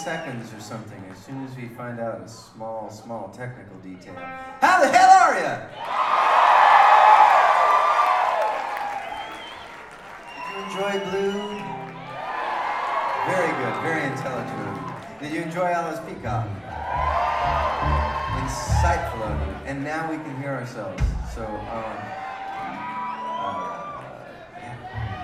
seconds or something, as soon as we find out a small technical detail. How the hell are ya? Did you enjoy Blue? Very good, very intelligent. Did you enjoy Alice Peacock? Insightful of you. And now we can hear ourselves. So,